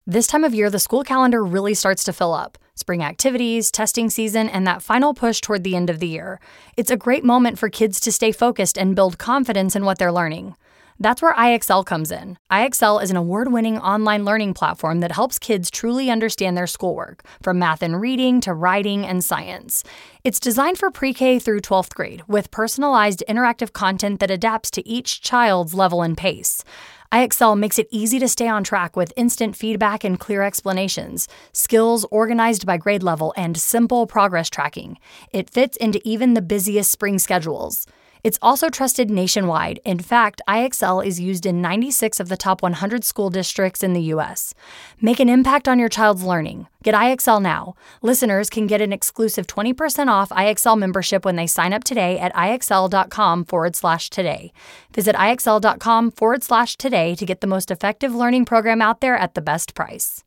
This time of year, the school calendar really starts to fill up. Spring activities, testing season, and that final push toward the end of the year. It's a great moment for kids to stay focused and build confidence in what they're learning. That's where IXL comes in. IXL is an award-winning online learning platform that helps kids truly understand their schoolwork, from math and reading to writing and science. It's designed for pre-K through 12th grade, with personalized interactive content that adapts to each child's level and pace. IXL makes it easy to stay on track with instant feedback and clear explanations, skills organized by grade level, and simple progress tracking. It fits into even the busiest spring schedules. It's also trusted nationwide. In fact, IXL is used in 96 of the top 100 school districts in the U.S. Make an impact on your child's learning. Get IXL now. Listeners can get an exclusive 20% off IXL membership when they sign up today at IXL.com/today. Visit IXL.com/today to get the most effective learning program out there at the best price.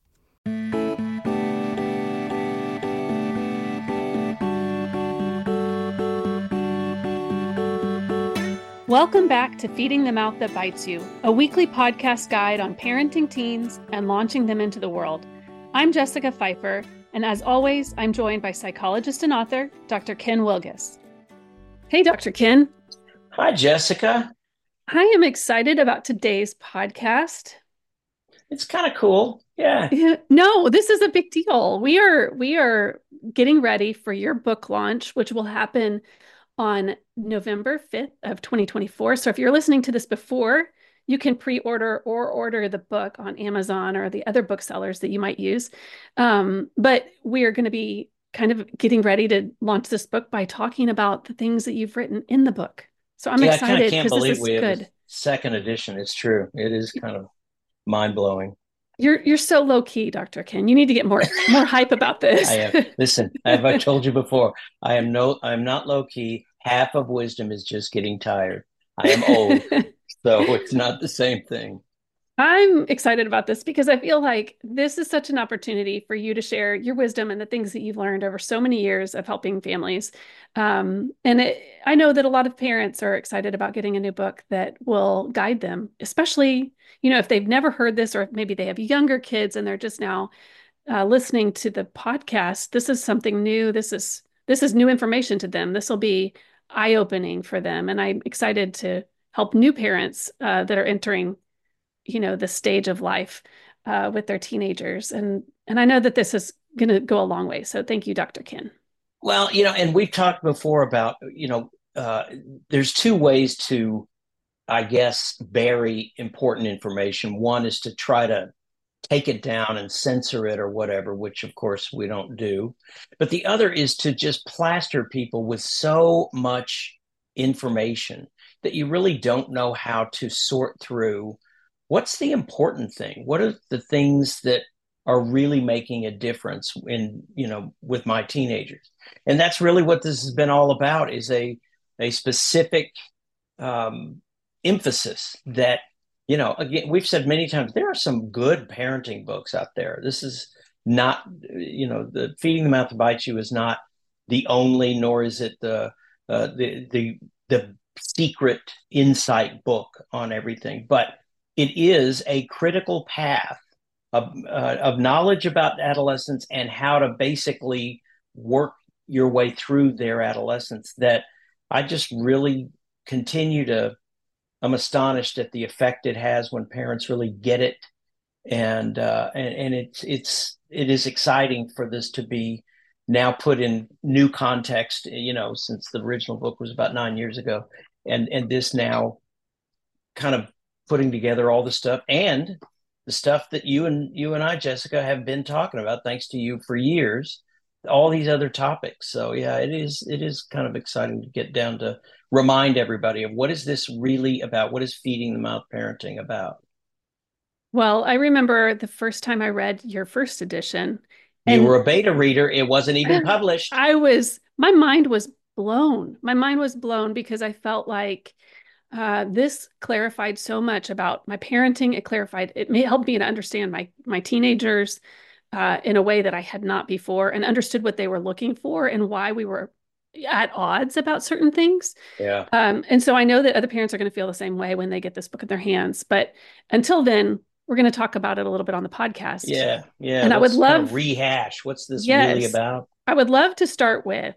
Welcome back to Feeding the Mouth That Bites You, a weekly podcast guide on parenting teens and launching them into the world. I'm Jessica Pfeiffer, and as always, I'm joined by psychologist and author, Dr. Ken Wilgus. Hey, Dr. Ken. Hi, Jessica. I am excited about today's podcast. It's kind of cool. Yeah. No, this is a big deal. We are getting ready for your book launch, which will happen on November 5th of 2024. So if you're listening to this before, you can pre-order or order the book on Amazon or the other booksellers that you might use. But we are going to be kind of getting ready to launch this book by talking about the things that you've written in the book. So I'm excited because this is we have good. a second edition. It's true. It is kind of mind-blowing. You're so low key, Dr. Ken. You need to get more hype about this. I am. Listen, as I told you before, I'm not low key. Half of wisdom is just getting tired. I am old, so it's not the same thing. I'm excited about this because I feel like this is such an opportunity for you to share your wisdom and the things that you've learned over so many years of helping families. I know that a lot of parents are excited about getting a new book that will guide them, especially, if they've never heard this, or maybe they have younger kids and they're just now listening to the podcast. This is something new. This is new information to them. This will be eye-opening for them. And I'm excited to help new parents that are entering the stage of life with their teenagers. And I know that this is going to go a long way. So thank you, Dr. Ken. Well, and we've talked before about, there's two ways to, I guess, bury important information. One is to try to take it down and censor it or whatever, which of course we don't do. But the other is to just plaster people with so much information that you really don't know how to sort through what's the important thing? What are the things that are really making a difference with my teenagers? And that's really what this has been all about, is a specific emphasis that, again, we've said many times, there are some good parenting books out there. This is not, the Feeding the Mouth That Bites You is not the only, nor is it the secret insight book on everything. But it is a critical path of knowledge about adolescence and how to basically work your way through their adolescence that I just really I'm astonished at the effect it has when parents really get it. And it is exciting for this to be now put in new context, since the original book was about 9 years ago. And this now kind of putting together all the stuff and the stuff that you and I, Jessica, have been talking about, thanks to you, for years, all these other topics. So yeah, it is kind of exciting to get down to remind everybody of what is this really about? What is Feeding the Mouth Parenting about? Well, I remember the first time I read your first edition. You were a beta reader. It wasn't even published. My mind was blown. My mind was blown because I felt like this clarified so much about my parenting. It helped me to understand my teenagers in a way that I had not before, and understood what they were looking for and why we were at odds about certain things. Yeah. And so I know that other parents are going to feel the same way when they get this book in their hands. But until then, we're going to talk about it a little bit on the podcast. Yeah. And I would Let's kind love of rehash. What's this really yes, about? I would love to start with,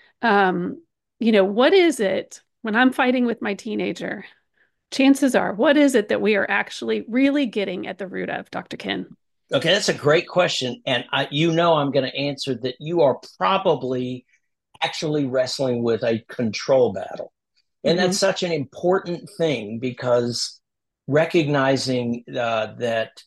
what is it when I'm fighting with my teenager? Chances are, what is it that we are actually really getting at the root of, Dr. Ken? Okay, that's a great question. And I'm going to answer that you are probably actually wrestling with a control battle. And Mm-hmm. that's such an important thing, because recognizing that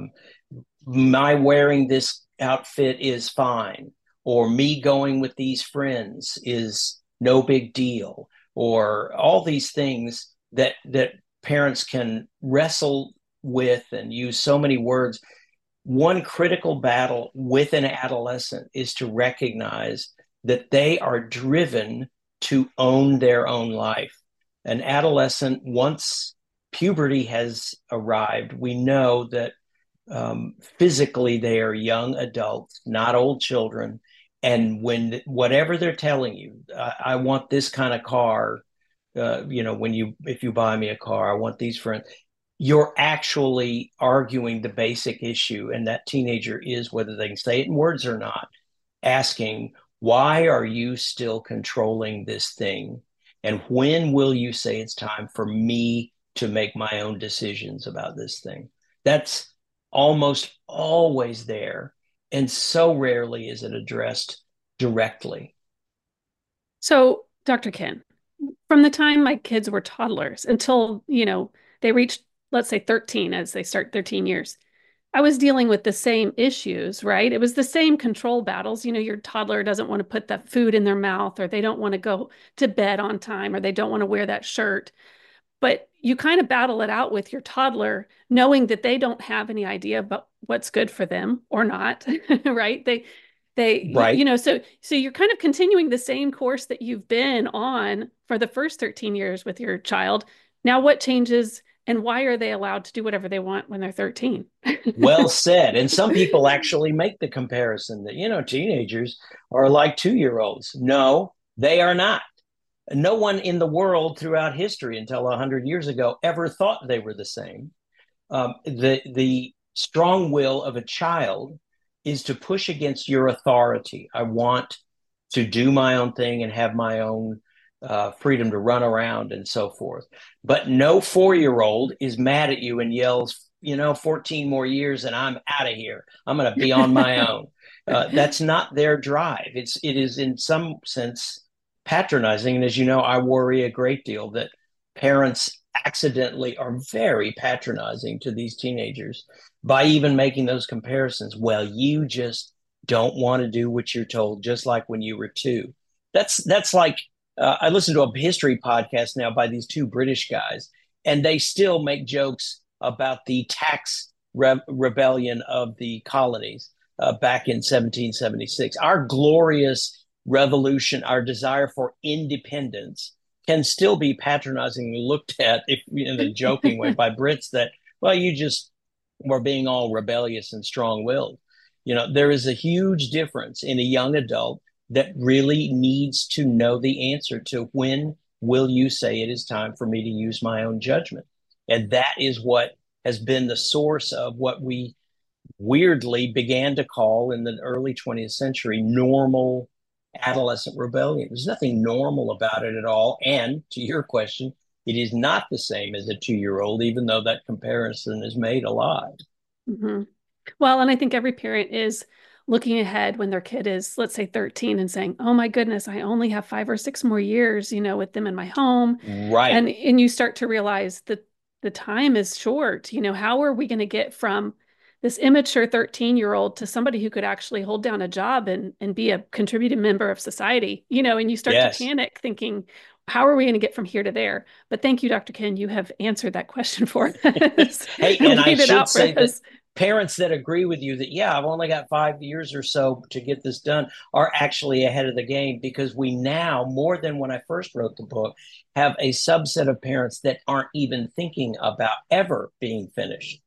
my wearing this outfit is fine, or me going with these friends is no big deal, or all these things that parents can wrestle with and use so many words. One critical battle with an adolescent is to recognize that they are driven to own their own life. An adolescent, once puberty has arrived, we know that physically they are young adults, not old children. And when whatever they're telling you, I want this kind of car, if you buy me a car, I want these friends. You're actually arguing the basic issue, and that teenager is, whether they can say it in words or not, asking, why are you still controlling this thing? And when will you say it's time for me to make my own decisions about this thing? That's almost always there. And so rarely is it addressed directly. So, Dr. Ken, from the time my kids were toddlers until, they reached, let's say 13 as they start their teen years, I was dealing with the same issues, right? It was the same control battles. Your toddler doesn't want to put that food in their mouth, or they don't want to go to bed on time, or they don't want to wear that shirt. But you kind of battle it out with your toddler, knowing that they don't have any idea about what's good for them or not, right? Right. So you're kind of continuing the same course that you've been on for the first 13 years with your child. Now, what changes, and why are they allowed to do whatever they want when they're 13? Well said. And some people actually make the comparison that, teenagers are like 2-year-olds. No, they are not. No one in the world throughout history until 100 years ago ever thought they were the same. The strong will of a child is to push against your authority. I want to do my own thing and have my own freedom to run around and so forth. But no 4-year-old is mad at you and yells, 14 more years and I'm out of here. I'm going to be on my own. That's not their drive. It is in some sense patronizing. And as you know, I worry a great deal that parents accidentally are very patronizing to these teenagers by even making those comparisons. Well, you just don't want to do what you're told, just like when you were 2. That's like I listen to a history podcast now by these 2 British guys, and they still make jokes about the tax rebellion of the colonies back in 1776. Our glorious revolution, our desire for independence, can still be patronizingly looked at, if in a joking way, by Brits that, well, you just were being all rebellious and strong-willed. There is a huge difference in a young adult that really needs to know the answer to, when will you say it is time for me to use my own judgment? And that is what has been the source of what we weirdly began to call in the early 20th century normal adolescent rebellion. There's nothing normal about it at all. And to your question, it is not the same as a 2-year-old, even though that comparison is made a lot. Mm-hmm. Well, and I think every parent is looking ahead when their kid is, let's say, 13 and saying, oh my goodness, I only have 5 or 6 more years, with them in my home. Right. And you start to realize that the time is short. How are we going to get from this immature 13-year-old to somebody who could actually hold down a job and be a contributing member of society, and you start Yes. to panic thinking, how are we going to get from here to there? But thank you, Dr. Ken, you have answered that question for us. Hey, and I should out say for us. that parents that agree with you that, yeah, I've only got 5 years or so to get this done, are actually ahead of the game, because we now, more than when I first wrote the book, have a subset of parents that aren't even thinking about ever being finished.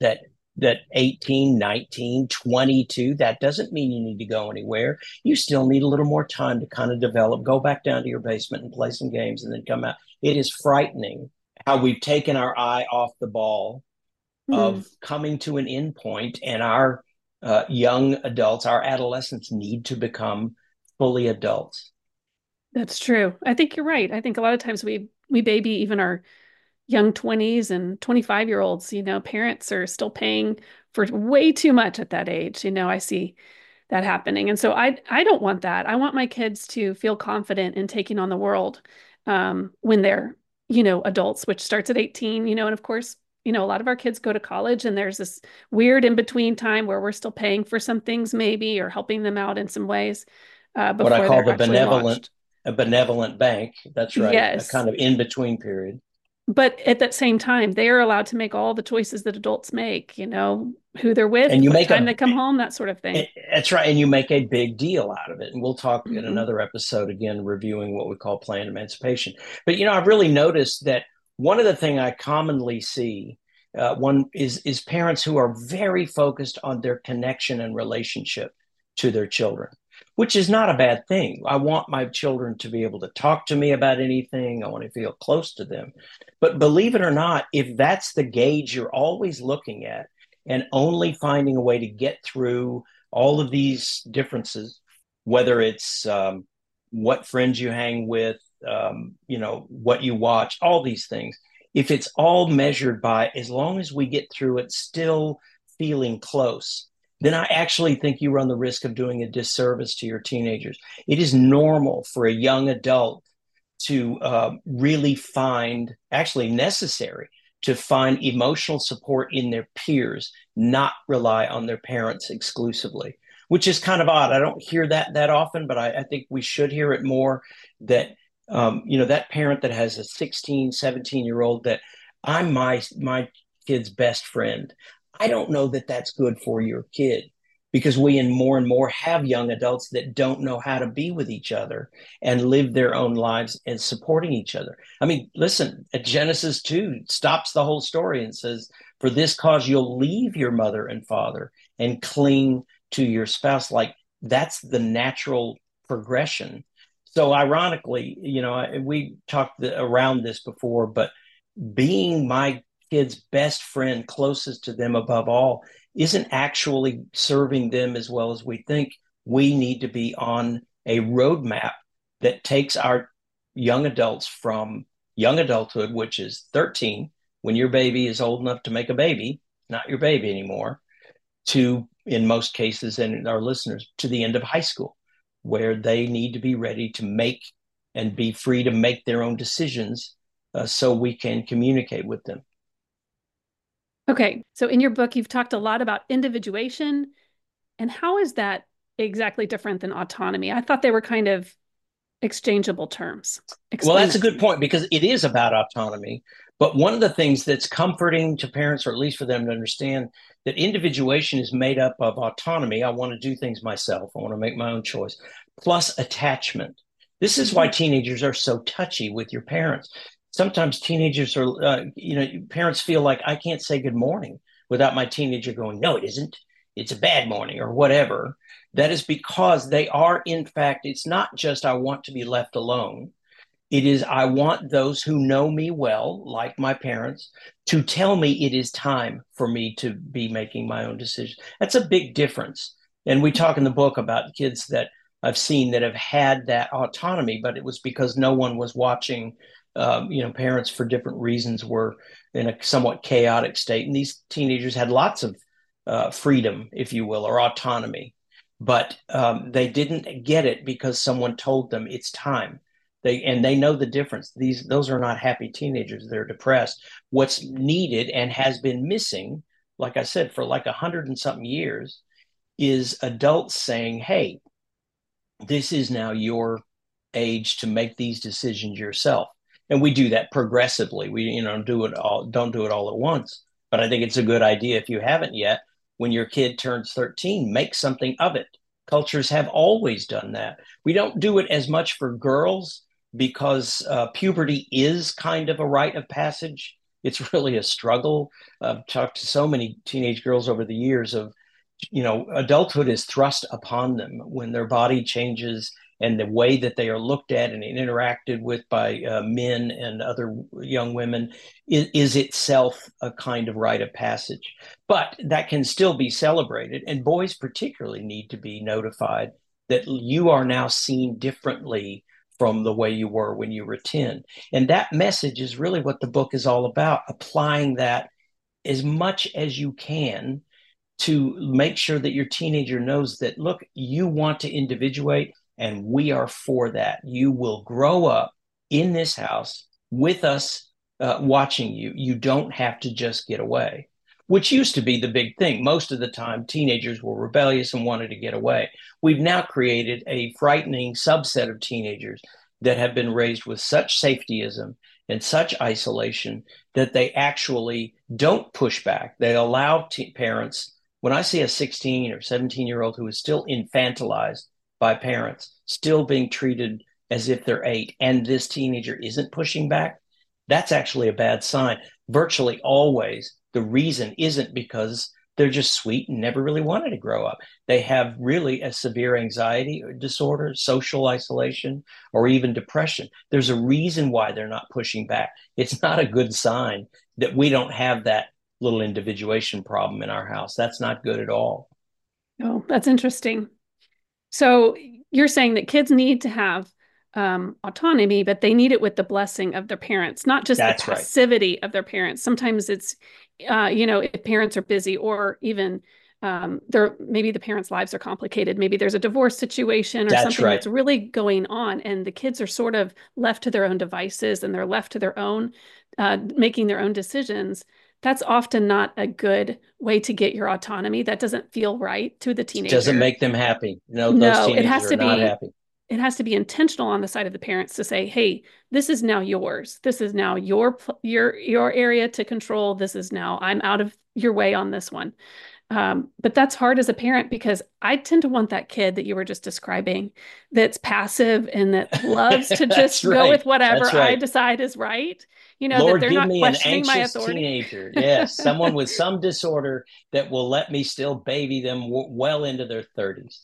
That 18, 19, 22, that doesn't mean you need to go anywhere. You still need a little more time to kind of develop, go back down to your basement and play some games and then come out. It is frightening how we've taken our eye off the ball Hmm. of coming to an end point, and our young adults, our adolescents, need to become fully adults. That's true. I think you're right. I think a lot of times we baby even our young 20s and 25-year-olds, parents are still paying for way too much at that age. I see that happening. And so I don't want that. I want my kids to feel confident in taking on the world when they're, adults, which starts at 18, and of course, a lot of our kids go to college and there's this weird in between time where we're still paying for some things maybe or helping them out in some ways What I before call they're the actually benevolent launched. a benevolent bank. That's right, a Yes. kind of in between period. But at that same time, they are allowed to make all the choices that adults make, who they're with, And you what make time a they come home, that sort of thing. That's right, and you make a big deal out of it. And we'll talk in Hmm. another episode again, reviewing what we call planned emancipation. But I've really noticed that one of the things I commonly see, one is parents who are very focused on their connection and relationship to their children, which is not a bad thing. I want my children to be able to talk to me about anything. I want to feel close to them. But believe it or not, if that's the gauge you're always looking at, and only finding a way to get through all of these differences, whether it's what friends you hang with, what you watch, all these things. If it's all measured by, as long as we get through it still feeling close, then I actually think you run the risk of doing a disservice to your teenagers. It is normal for a young adult to really find, actually necessary, to find emotional support in their peers, not rely on their parents exclusively, which is kind of odd. I don't hear that often, but I think we should hear it more, that, that parent that has a 16, 17-year-old that I'm my kid's best friend. I don't know that that's good for your kid, because we and more have young adults that don't know how to be with each other and live their own lives and supporting each other. I mean, listen, at Genesis 2 stops the whole story and says, for this cause, you'll leave your mother and father and cling to your spouse. Like, that's the natural progression. So ironically, we talked around this before, but being my kid's best friend, closest to them above all, isn't actually serving them as well as we think. We need to be on a roadmap that takes our young adults from young adulthood, which is 13, when your baby is old enough to make a baby, not your baby anymore, to, in most cases, and our listeners, to the end of high school, where they need to be ready to make and be free to make their own decisions, so we can communicate with them. Okay. So in your book, you've talked a lot about individuation. And how is that exactly different than autonomy? I thought they were kind of exchangeable terms. Well, Explain that's a that to good me. point, because it is about autonomy. But one of the things that's comforting to parents, or at least for them to understand, that individuation is made up of autonomy. I want to do things myself. I want to make my own choice, plus attachment. This is why Mhm. teenagers are so touchy with your parents. Sometimes teenagers are, parents feel like, I can't say good morning without my teenager going, no, it isn't. It's a bad morning, or whatever. That is because they are, in fact, it's not just I want to be left alone. It is, I want those who know me well, like my parents, to tell me it is time for me to be making my own decisions. That's a big difference. And we talk in the book about kids that I've seen that have had that autonomy, but it was because no one was watching. Parents, for different reasons, were in a somewhat chaotic state. And these teenagers had lots of freedom, if you will, or autonomy. But they didn't get it because someone told them it's time. They know the difference. Those are not happy teenagers. They're depressed. What's needed and has been missing, like I said, for like 100 and something years, is adults saying, "Hey, this is now your age to make these decisions yourself." And we do that progressively. We, don't do it all at once. But I think it's a good idea, if you haven't yet, when your kid turns 13, make something of it. Cultures have always done that. We don't do it as much for girls, because puberty is kind of a rite of passage. It's really a struggle. I've talked to so many teenage girls over the years of, adulthood is thrust upon them when their body changes and the way that they are looked at and interacted with by men and other young women is itself a kind of rite of passage. But that can still be celebrated, and boys particularly need to be notified that you are now seen differently from the way you were when you were 10. And that message is really what the book is all about, applying that as much as you can to make sure that your teenager knows that, look, you want to individuate, and we are for that. You will grow up in this house with us watching you. You don't have to just get away, which used to be the big thing. Most of the time, teenagers were rebellious and wanted to get away. We've now created a frightening subset of teenagers that have been raised with such safetyism and such isolation that they actually don't push back. They allow parents. When I see a 16 or 17-year-old who is still infantilized by parents, still being treated as if they're 8, and this teenager isn't pushing back, that's actually a bad sign. Virtually always, the reason isn't because they're just sweet and never really wanted to grow up. They have really a severe anxiety disorder, social isolation, or even depression. There's a reason why they're not pushing back. It's not a good sign that we don't have that little individuation problem in our house. That's not good at all. Oh, that's interesting. So you're saying that kids need to have autonomy, but they need it with the blessing of their parents, not just That's the passivity of their parents. Sometimes it's, if parents are busy, or even maybe the parents' lives are complicated. Maybe there's a divorce situation or something that's really going on, and the kids are sort of left to their own devices, and they're left to their own, making their own decisions. That's often not a good way to get your autonomy. That doesn't feel right to the teenager. It doesn't make them happy. No, No, those teenagers are not happy. It has to be intentional on the side of the parents to say, hey, this is now yours. This is now your area to control. This is now, I'm out of your way on this one. But that's hard as a parent, because I tend to want that kid that you were just describing that's passive and that loves to just go with whatever I decide is right. Lord, that they're not questioning my anxious authority. Teenager. Yes, someone with some disorder that will let me still baby them well into their 30s.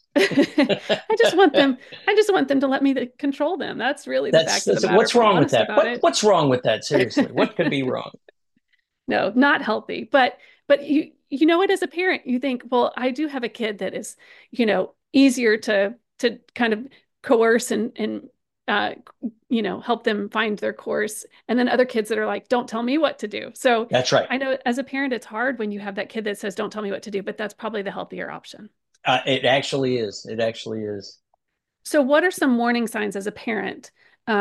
I just want them to let me control them. That's really the fact of the matter. What's wrong with that? What's wrong with that? Seriously, what could be wrong? No, not healthy. But you know what, as a parent, you think, well, I do have a kid that is, easier to kind of coerce and help them find their course. And then other kids that are like, don't tell me what to do. So that's right. I know as a parent, it's hard when you have that kid that says, don't tell me what to do, but that's probably the healthier option. It actually is. It actually is. So what are some warning signs as a parent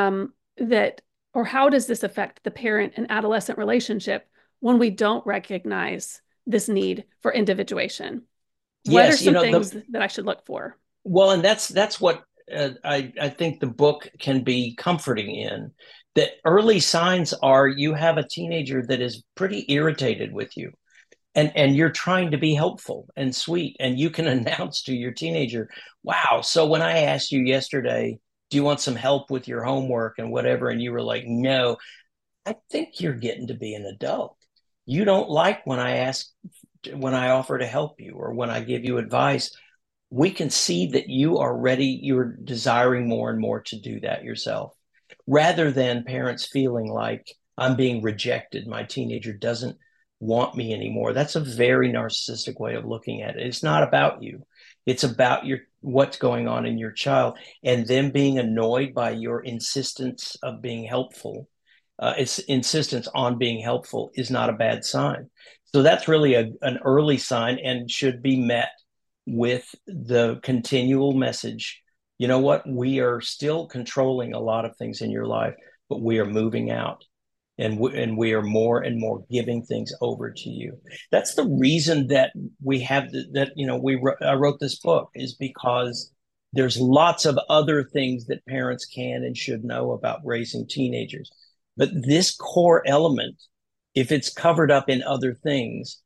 or how does this affect the parent and adolescent relationship when we don't recognize this need for individuation? What are some things that I should look for? Well, and that's what I think the book can be comforting in, that early signs are you have a teenager that is pretty irritated with you, and you're trying to be helpful and sweet, and you can announce to your teenager, wow, so when I asked you yesterday, do you want some help with your homework and whatever, and you were like, no, I think you're getting to be an adult. You don't like when I offer to help you or when I give you advice. We can see that you are ready, you're desiring more and more to do that yourself, rather than parents feeling like I'm being rejected. My teenager doesn't want me anymore. That's a very narcissistic way of looking at it. It's not about you. It's about what's going on in your child, and them being annoyed by your insistence of being helpful. Its insistence on being helpful is not a bad sign. So that's really an early sign, and should be met with the continual message. You know what? We are still controlling a lot of things in your life, but we are moving out, and we are more and more giving things over to you. That's the reason that we have I wrote this book, is because there's lots of other things that parents can and should know about raising teenagers. But this core element, if it's covered up in other things,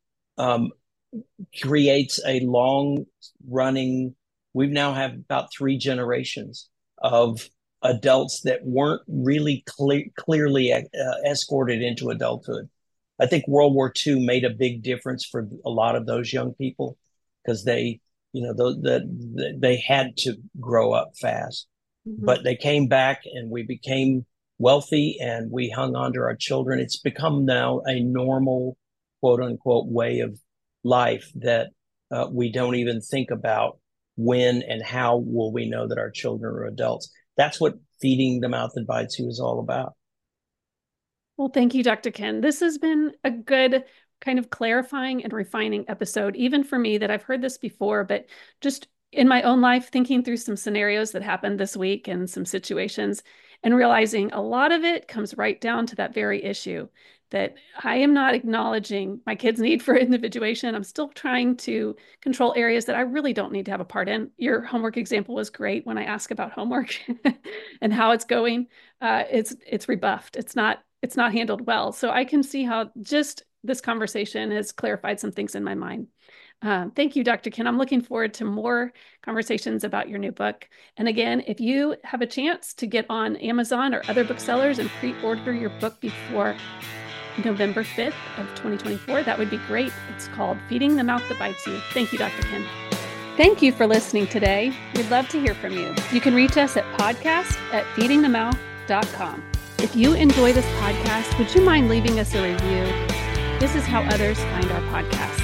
creates a long running, we've now have about 3 generations of adults that weren't really clearly escorted into adulthood. I think World War II made a big difference for a lot of those young people, because they had to grow up fast. but they came back and we became wealthy and we hung on to our children. It's become now a normal, quote unquote, way of life that we don't even think about when and how will we know that our children are adults. That's what Feeding the Mouth That Bites You is all about. Well, thank you, Dr. Ken. This has been a good kind of clarifying and refining episode, even for me, that I've heard this before, but just in my own life, thinking through some scenarios that happened this week and some situations, and realizing a lot of it comes right down to that very issue, that I am not acknowledging my kids' need for individuation. I'm still trying to control areas that I really don't need to have a part in. Your homework example was great when I ask about homework and how it's going. It's rebuffed. It's not handled well. So I can see how just this conversation has clarified some things in my mind. Thank you, Dr. Ken. I'm looking forward to more conversations about your new book. And again, if you have a chance to get on Amazon or other booksellers and pre-order your book before November 5th of 2024, that would be great. It's called Feeding the Mouth That Bites You. Thank you, Dr. Ken. Thank you for listening today. We'd love to hear from you. You can reach us at podcast@feedingthemouth.com. If you enjoy this podcast, would you mind leaving us a review? This is how others find our podcast.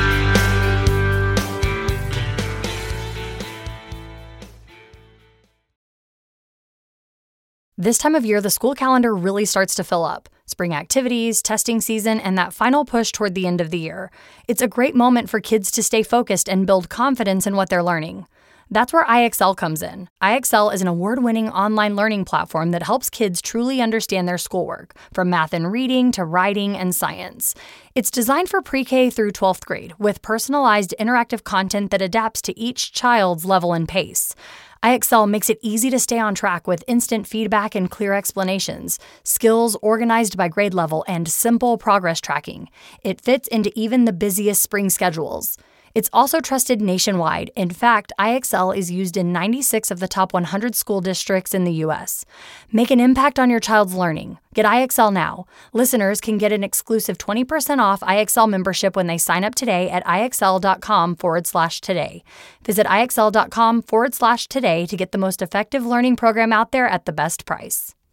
This time of year, the school calendar really starts to fill up. Spring activities, testing season, and that final push toward the end of the year. It's a great moment for kids to stay focused and build confidence in what they're learning. That's where IXL comes in. IXL is an award-winning online learning platform that helps kids truly understand their schoolwork, from math and reading to writing and science. It's designed for pre-K through 12th grade, with personalized interactive content that adapts to each child's level and pace. IXL makes it easy to stay on track with instant feedback and clear explanations, skills organized by grade level, and simple progress tracking. It fits into even the busiest spring schedules. It's also trusted nationwide. In fact, IXL is used in 96 of the top 100 school districts in the U.S. Make an impact on your child's learning. Get IXL now. Listeners can get an exclusive 20% off IXL membership when they sign up today at IXL.com/today. Visit IXL.com/today to get the most effective learning program out there at the best price.